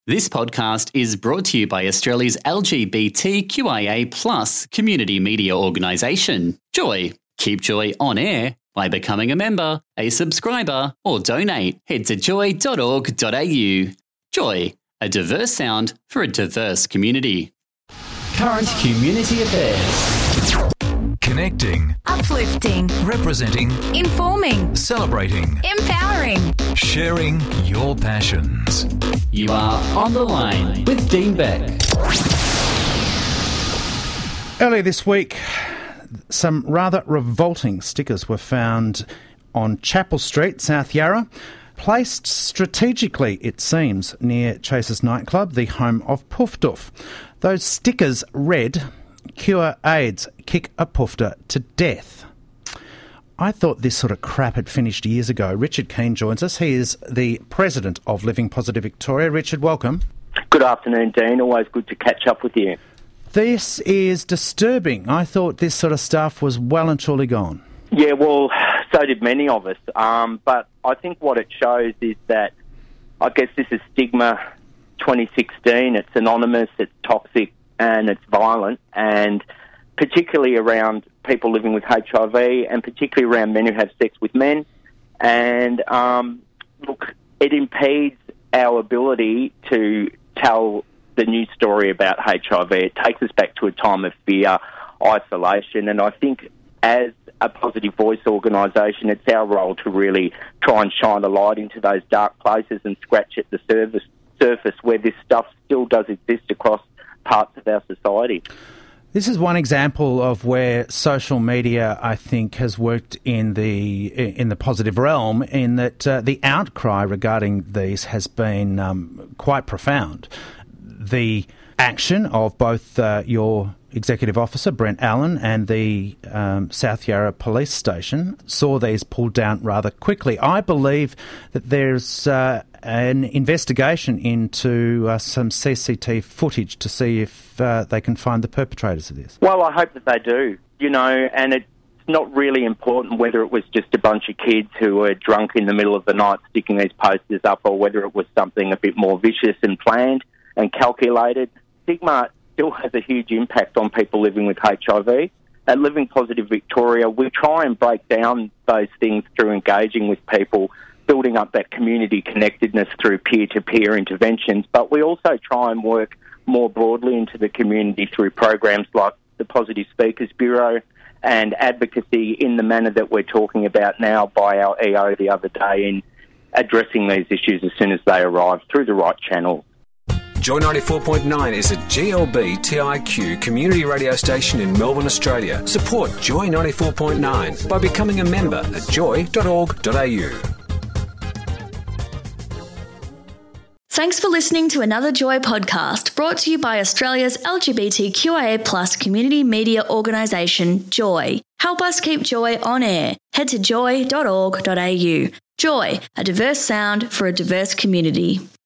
This podcast is brought to you by Australia's LGBTQIA+ community media organisation, Joy. Keep Joy on air by becoming a member, a subscriber, or donate. Head to joy.org.au. Joy, a diverse sound for a diverse community. Current community affairs. Connecting, uplifting, representing, informing, celebrating, empowering, sharing your passions. You are on the line with Dean Beck. Earlier this week, some rather revolting stickers were found on Chapel Street, South Yarra, placed strategically, it seems, near Chase's nightclub, the home of Poof Doof. Those stickers read, "Cure AIDS, kick a poofter to death." I thought this sort of crap had finished years ago. Richard Keane joins us. He is the president of Living Positive Victoria. Richard, welcome. Good afternoon, Dean. Always good to catch up with you. This is disturbing. I thought this sort of stuff was well and truly gone. Yeah, well, so did many of us. But I think what it shows is that, I guess this is Stigma 2016. It's anonymous, it's toxic, and it's violent, and particularly around people living with HIV, and particularly around men who have sex with men. And look, it impedes our ability to tell the news story about HIV. It takes us back to a time of fear, isolation, and I think as a Positive Voice organisation, it's our role to really try and shine a light into those dark places and scratch at the surface where this stuff still does exist across parts of our society. This is one example of where social media, I think, has worked in the positive realm, in that the outcry regarding these has been quite profound. The action of both your executive officer, Brent Allen, and the South Yarra Police Station saw these pulled down rather quickly. I believe that there's an investigation into some CCTV footage to see if they can find the perpetrators of this. Well, I hope that they do, and it's not really important whether it was just a bunch of kids who were drunk in the middle of the night sticking these posters up, or whether it was something a bit more vicious and planned and calculated. Stigma still has a huge impact on people living with HIV. At Living Positive Victoria, we try and break down those things through engaging with people, building up that community connectedness through peer-to-peer interventions, but we also try and work more broadly into the community through programs like the Positive Speakers Bureau and advocacy in the manner that we're talking about now by our EO the other day in addressing these issues as soon as they arrive through the right channels. Joy 94.9 is a GLBTIQ community radio station in Melbourne, Australia. Support Joy 94.9 by becoming a member at joy.org.au. Thanks for listening to another Joy podcast brought to you by Australia's LGBTQIA+ community media organisation, Joy. Help us keep Joy on air. Head to joy.org.au. Joy, a diverse sound for a diverse community.